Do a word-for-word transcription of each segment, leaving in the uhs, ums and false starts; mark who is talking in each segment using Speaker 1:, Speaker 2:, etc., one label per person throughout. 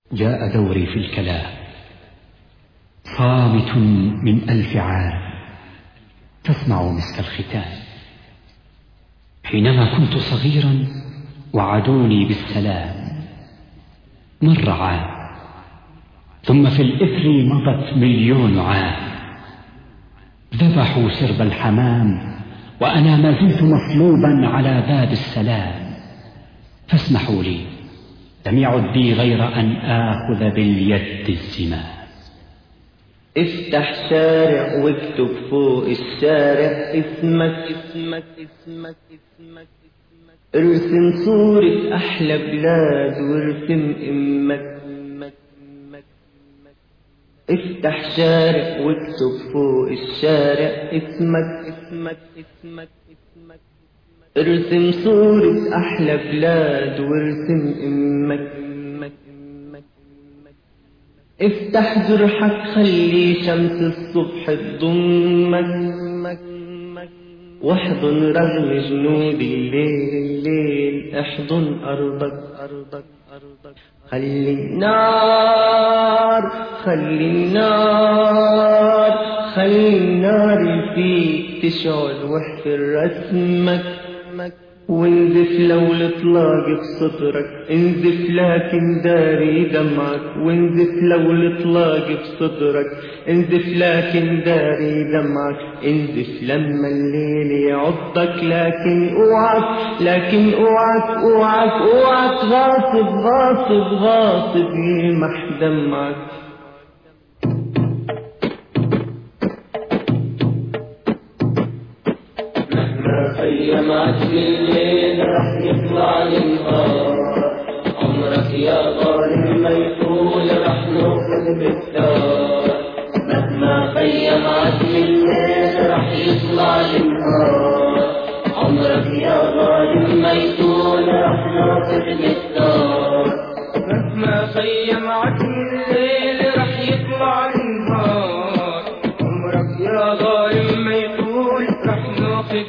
Speaker 1: جاء دوري في الكلام صامت من ألف عام تسمع مسك الختام. حينما كنت صغيرا وعدوني بالسلام مر عام، ثم في الإثر مضت مليون عام. ذبحوا سرب الحمام وأنا ما زلت مصلوبا على باب السلام. فاسمحوا لي لم يعد بي غير أن آخذ باليد الزمام.
Speaker 2: افتح شارع واكتب فوق الشارع اسمك اسمك اسمك اسمك ارسم صورة أحلى بلاد وارسم إمك. افتح شارع واكتب فوق الشارع اسمك اسمك اسمك اسمك ارسم صورة أحلى بلاد وارسم إمك. افتح جرحك خلي شمس الصبح تضمك، واحضن رغم جنود الليل الليل احضن أرضك أرضك أرضك. خلي النار خلي النار خلي النار فيك تشعل واحفر رسمك، وانزف لو الاطلاق بصدرك انزف لكن داري دمعك. وانزف لو الاطلاق بصدرك انزف لكن داري دمعك. انزف لما الليل يعضك لكن اوعك لكن اوعك اوعك اوعك غاصب غاصب غاصب يلمح دمعك.
Speaker 3: خيمت بالليل رح يطلع النهار. عمرك يا ظالم ما يطول رح ناخذ بالثار. مهما خيمت بالليل رح يطلع النهار. عمرك يا ظالم ما يطول رح ناخذ بالثار.
Speaker 2: مهما خيمت بالليل رح يطلع النهار. عمرك يا ظالم ما يطول رح ناخذ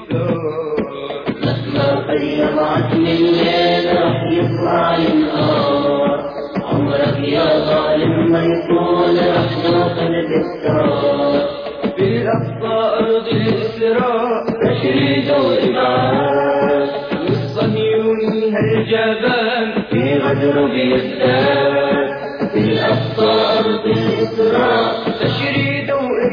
Speaker 3: خيمت بالليل رح يطلع النهار. عمرك يا ظالم ما يطول رح ناخذ بالثار.
Speaker 2: بالأقصى أرض الإسراء تشريد وإبعاد. والصهيوني هالجبان في غدر بيزداد.
Speaker 3: بالأقصى أرض الإسراء
Speaker 2: تشريد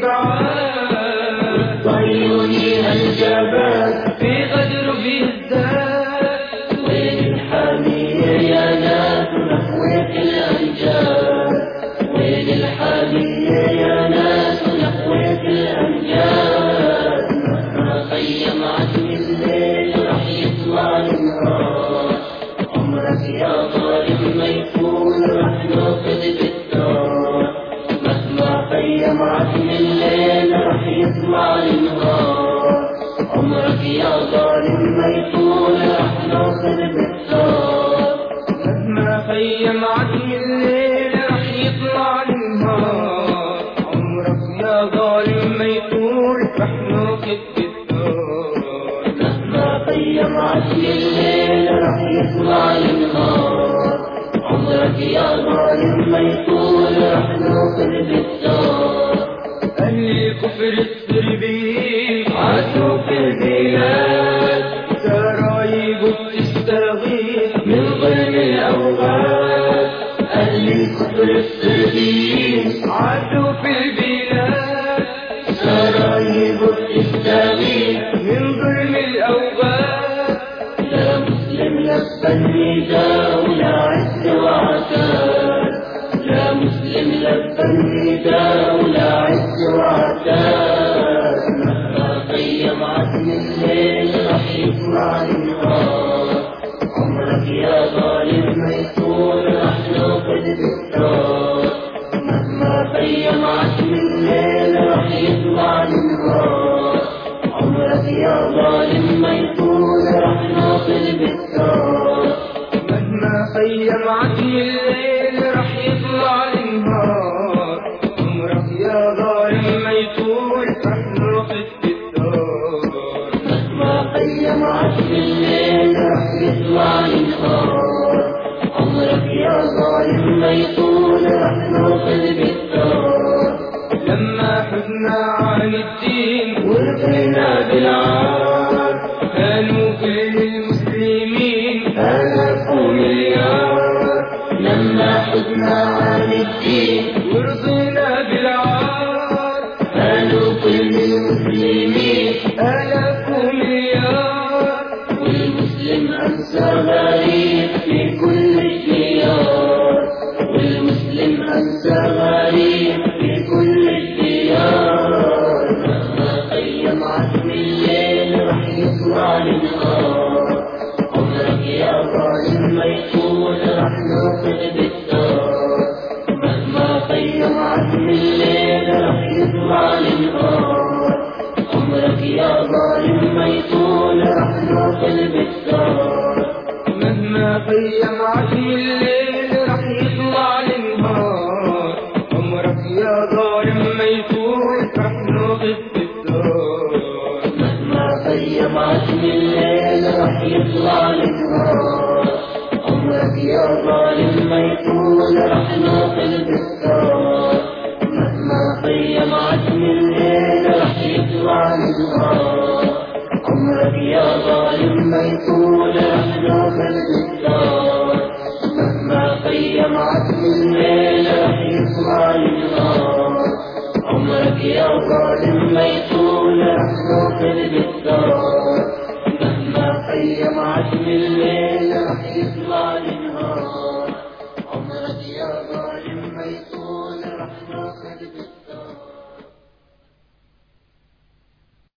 Speaker 2: وإبعاد.
Speaker 3: والصهيوني هالجبان
Speaker 2: في غدر بيزداد.
Speaker 3: وين الحامية يا ناس نحوك الأمجاد. وين الحامية يا ناس نحوك الأمجاد. مهما خيمت بالليل رح يطلع النهار. عمرك يا ظالم ما يكون رح ناخذ بالثار. مهما خيمت بالليل رح يطلع النهار. عمرك يا ظالم ما يطول رح ناخذ بالثار.
Speaker 2: مهما خيمت بالليل رح يطلع النهار. عمرك يا ظالم ما يطول رح ناخذ بالثار.
Speaker 3: مهما خيمت بالليل رح يطلع النهار. عمرك يا ظالم ما يطول رح ناخذ بالثار.
Speaker 2: أهل الكفر السربيين عاشوا في البلاد. سرايب بتستغيث من ظلم الأوغاد.
Speaker 3: أهل الكفر السربيين
Speaker 2: عاشوا في البلاد.
Speaker 3: سرايب بتستغيث
Speaker 2: من ظلم الأوغاد.
Speaker 3: لا مسلم لبى النداء ولا عز وعتاد. لا مسلم لبى النداء ولا عز وعتاد. مهما خيمت بالليل رح يطلع النهار. عمرك يا ظالم ما يطول رح ناخذ بالثار. مهما خيمت بالليل رح يطلع النهار. عمرك يا ظالم ما يطول رح ناخذ بالثار.
Speaker 2: مهما خيمت بالليل رح يطلع النهار. عمرك يا ظالم ما يطول رح ناخذ بالثار.
Speaker 3: مهما خيمت بالليل رح يطلع النهار. عمرك يا ظالم ما يطول رح نوصل بالثار.
Speaker 2: لما حزنا عن الدين
Speaker 3: ورضينا بالعار
Speaker 2: كانوا كل المسلمين
Speaker 3: آلاف ومليار. لما حزنا عن الدين
Speaker 2: ورضينا بالعار
Speaker 3: كانوا كل المسلمين
Speaker 2: آلاف ومليار.
Speaker 3: والمسلم أنسى غريب في كل الديار. والمسلم أنسى غريب في كل الديار. مهما قيم عزم الليل رح يطلع للنهار. عمرك يا ظالم ما يطول رح نوصل بالدار. مهما قيم عزم الليل رح يطلع للنهار. عمرك يا ظالم ما يطول رح نوصل بالدار.
Speaker 2: مهما قيم عزم الليل رح يطلع للنهار. عمرك يا ظالم ما يطول رح نوقف بالدار.
Speaker 3: مهما قيم عزم الليل رح يطلع للنهار. عمرك يا ظالم ما يطول رح نوصل بالدار. مهما قيم عزم الليل رح يطلع للنهار. عمرك يا ظالم ما يطول رح نوصل